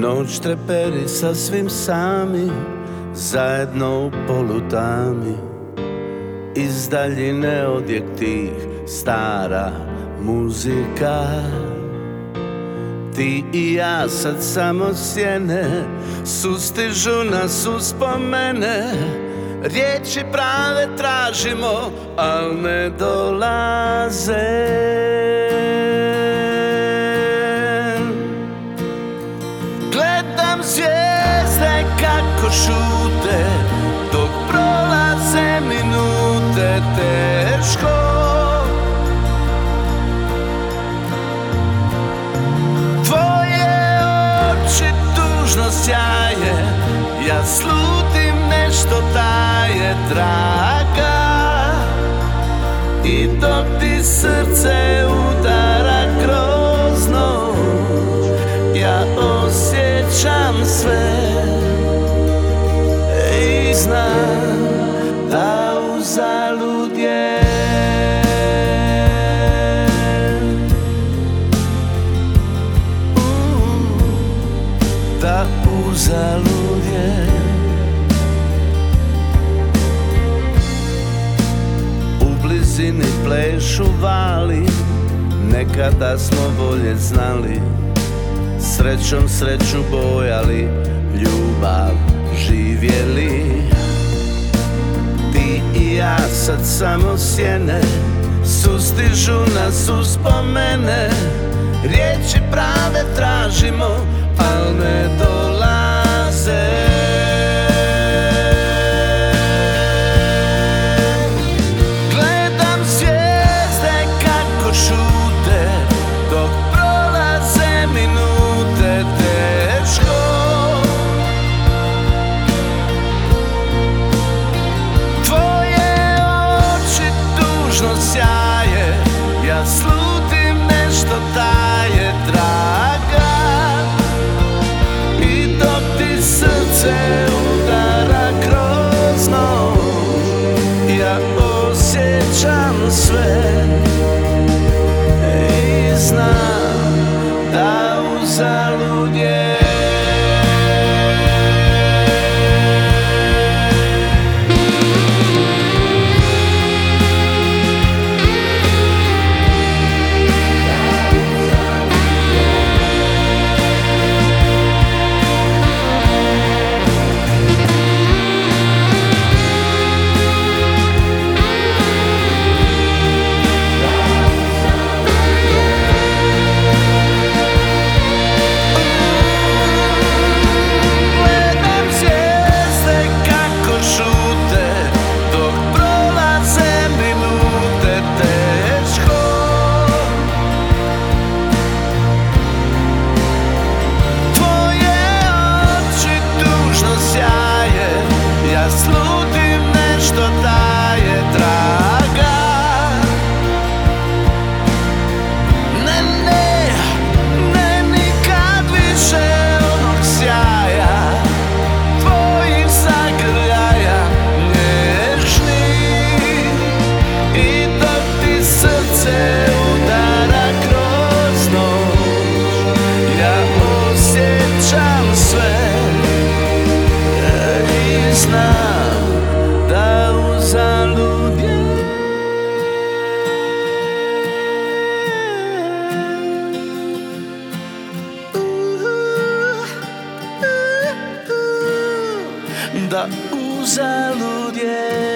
Noć treperi sasvim sami, zajedno u polutami. Iz daljine odjek tih stara muzika. Ti i ja sad samo sjene, sustižu nas uspomene. Riječi prave tražimo, al ne dolaze. Gledam zvijezde kako šute, dok prolaze minute teško. Tvoje oči tužno sjaje, ja slutim nešto taje draga. I dok ti srce udara kroz noć, ja osjećam sve i znam da uzalud je. Da uzalud je. U blizini plešu vali, nekada smo bolje znali. Srećom sreću bojali, ljubav živjeli. Ti i ja sad samo sjene, sustižu nas uspomene. Riječi prave tražimo, al ne dolaze. Gledam zvijezde kako šute, dok prolaze minute teško. Tvoje oči tužno sjaje, ja slutim nešto taje draga. I dok ti srce udara kroz noć, ja osjećam sve i znam da uzalud je. Slutim nešto taje draga. Ne, ne, ne nikad više onog sjaja, tvojih zagrljaja nježnih. I dok ti srce udara kroz noć, ja osjećam sve i znam da uzalud je. Da uzalud je.